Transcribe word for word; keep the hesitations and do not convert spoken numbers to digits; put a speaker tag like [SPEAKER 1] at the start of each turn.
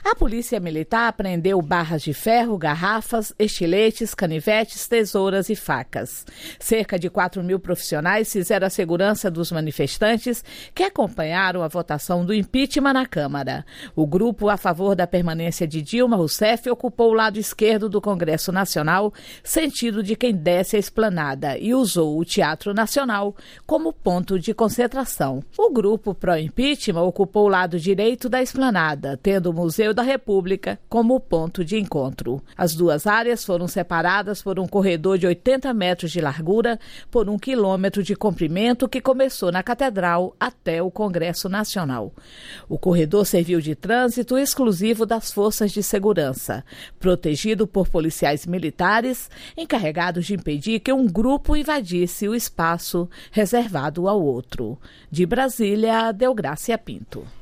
[SPEAKER 1] A Polícia Militar apreendeu barras de ferro, garrafas, estiletes, canivetes, tesouras e facas. Cerca de quatro mil profissionais fizeram a segurança dos manifestantes que acompanharam a votação do impeachment na Câmara. O grupo a favor da permanência de Dilma Rousseff ocupou o lado esquerdo do Congresso Nacional, sentido de quem desce a esplanada, e usou o Teatro Nacional como ponto de concentração. O grupo pró-impeachment ocupou o lado direito da esplanada, tendo o Museu da República como ponto de encontro. As duas áreas foram separadas por um corredor de oitenta metros de largura por um quilômetro de comprimento que começou na Catedral até o Congresso Nacional. O corredor serviu de trânsito exclusivo das forças de segurança, protegido por policiais militares encarregados de impedir que um grupo invadisse o espaço reservado ao outro. De Brasília, Deográcia Pinto.